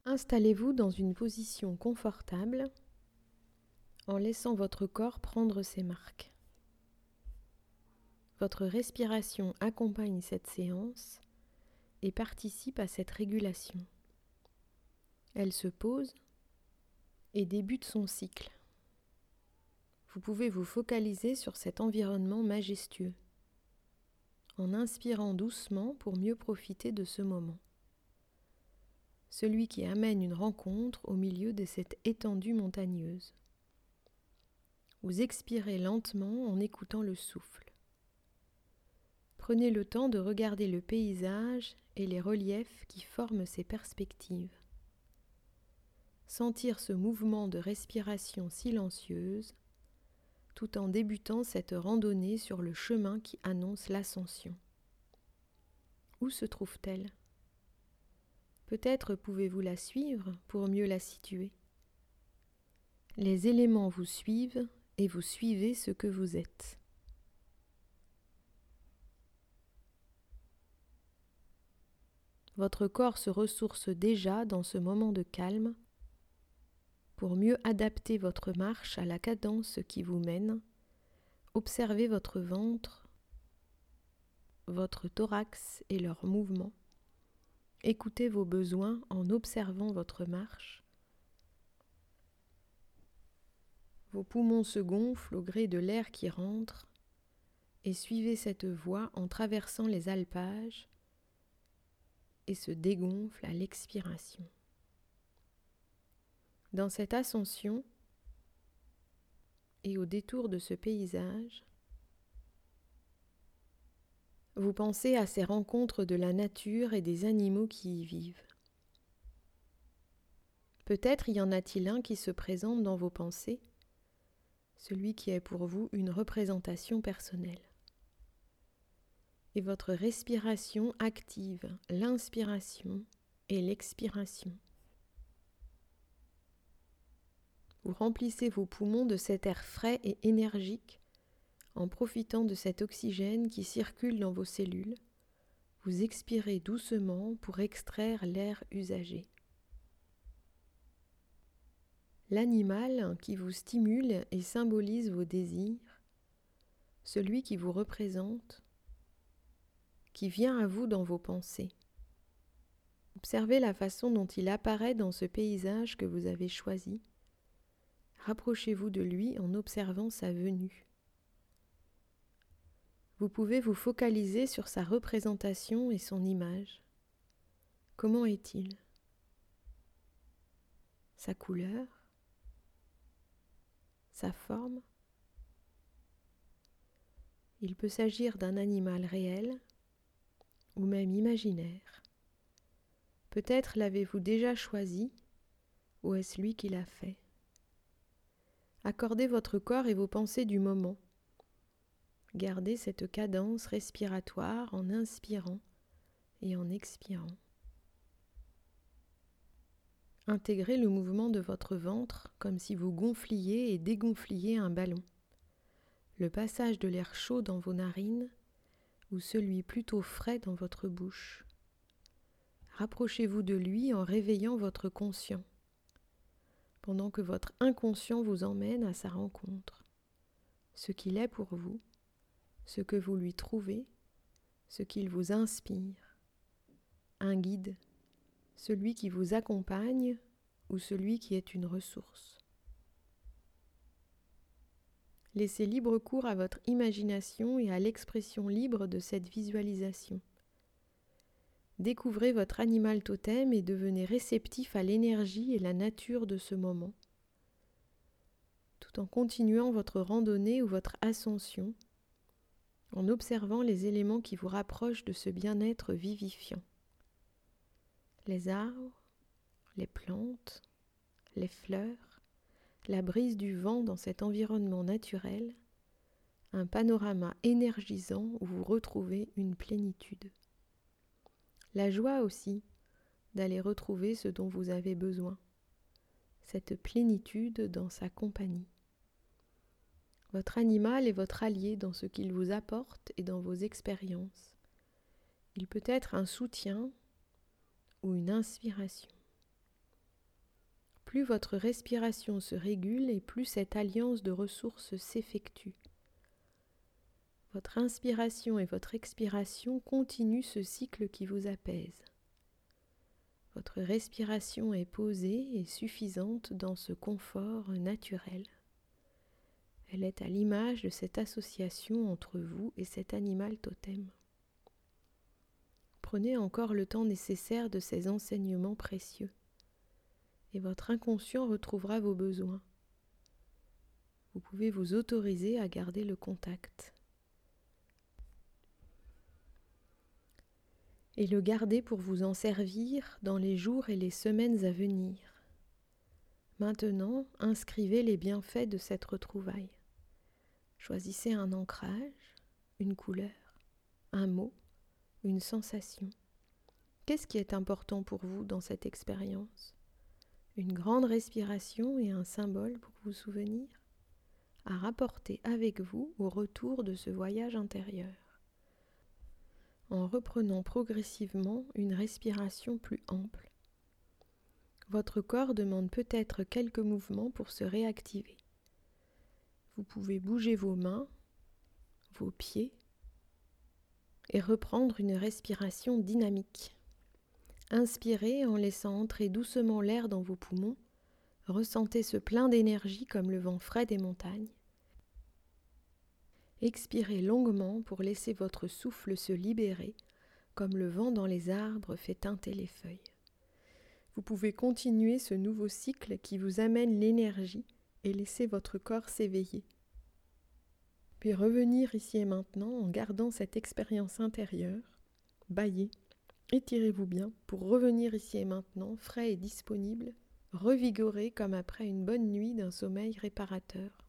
Installez-vous dans une position confortable en laissant votre corps prendre ses marques. Votre respiration accompagne cette séance et participe à cette régulation. Elle se pose et débute son cycle. Vous pouvez vous focaliser sur cet environnement majestueux en inspirant doucement pour mieux profiter de ce moment. Celui qui amène une rencontre au milieu de cette étendue montagneuse. Vous expirez lentement en écoutant le souffle. Prenez le temps de regarder le paysage et les reliefs qui forment ces perspectives. Sentir ce mouvement de respiration silencieuse tout en débutant cette randonnée sur le chemin qui annonce l'ascension. Où se trouve-t-elle ? Peut-être pouvez-vous la suivre pour mieux la situer. Les éléments vous suivent et vous suivez ce que vous êtes. Votre corps se ressource déjà dans ce moment de calme pour mieux adapter votre marche à la cadence qui vous mène. Observez votre ventre, votre thorax et leurs mouvements. Écoutez vos besoins en observant votre marche. Vos poumons se gonflent au gré de l'air qui rentre et suivez cette voie en traversant les alpages et se dégonflent à l'expiration. Dans cette ascension et au détour de ce paysage, vous pensez à ces rencontres de la nature et des animaux qui y vivent. Peut-être y en a-t-il un qui se présente dans vos pensées, celui qui est pour vous une représentation personnelle. Et votre respiration active l'inspiration et l'expiration. Vous remplissez vos poumons de cet air frais et énergique en profitant de cet oxygène qui circule dans vos cellules. Vous expirez doucement pour extraire l'air usagé. L'animal qui vous stimule et symbolise vos désirs, celui qui vous représente, qui vient à vous dans vos pensées. Observez la façon dont il apparaît dans ce paysage que vous avez choisi. Rapprochez-vous de lui en observant sa venue. Vous pouvez vous focaliser sur sa représentation et son image. Comment est-il ? Sa couleur ? Sa forme ? Il peut s'agir d'un animal réel ou même imaginaire. Peut-être l'avez-vous déjà choisi ou est-ce lui qui l'a fait ? Accordez votre corps et vos pensées du moment. Gardez cette cadence respiratoire en inspirant et en expirant. Intégrez le mouvement de votre ventre comme si vous gonfliez et dégonfliez un ballon. Le passage de l'air chaud dans vos narines ou celui plutôt frais dans votre bouche. Rapprochez-vous de lui en réveillant votre conscient, pendant que votre inconscient vous emmène à sa rencontre. Ce qu'il est pour vous, ce que vous lui trouvez, ce qu'il vous inspire. Un guide, celui qui vous accompagne ou celui qui est une ressource. Laissez libre cours à votre imagination et à l'expression libre de cette visualisation. Découvrez votre animal totem et devenez réceptif à l'énergie et la nature de ce moment, tout en continuant votre randonnée ou votre ascension, en observant les éléments qui vous rapprochent de ce bien-être vivifiant. Les arbres, les plantes, les fleurs, la brise du vent dans cet environnement naturel, un panorama énergisant où vous retrouvez une plénitude. La joie aussi d'aller retrouver ce dont vous avez besoin, cette plénitude dans sa compagnie. Votre animal est votre allié dans ce qu'il vous apporte et dans vos expériences. Il peut être un soutien ou une inspiration. plus votre respiration se régule et plus cette alliance de ressources s'effectue. Votre inspiration et votre expiration continuent ce cycle qui vous apaise. Votre respiration est posée et suffisante dans ce confort naturel. Elle est à l'image de cette association entre vous et cet animal totem. Prenez encore le temps nécessaire de ces enseignements précieux et votre inconscient retrouvera vos besoins. Vous pouvez vous autoriser à garder le contact et le garder pour vous en servir dans les jours et les semaines à venir. Maintenant, inscrivez les bienfaits de cette retrouvaille. Choisissez un ancrage, une couleur, un mot, une sensation. Qu'est-ce qui est important pour vous dans cette expérience ? Une grande respiration et un symbole pour vous souvenir, à rapporter avec vous au retour de ce voyage intérieur. En reprenant progressivement une respiration plus ample. Votre corps demande peut-être quelques mouvements pour se réactiver. Vous pouvez bouger vos mains, vos pieds et reprendre une respiration dynamique. Inspirez en laissant entrer doucement l'air dans vos poumons. Ressentez ce plein d'énergie comme le vent frais des montagnes. Expirez longuement pour laisser votre souffle se libérer, comme le vent dans les arbres fait teinter les feuilles. Vous pouvez continuer ce nouveau cycle qui vous amène l'énergie et laisser votre corps s'éveiller. Puis revenir ici et maintenant en gardant cette expérience intérieure. Bâillez, étirez-vous bien pour revenir ici et maintenant, frais et disponible, revigoré comme après une bonne nuit d'un sommeil réparateur.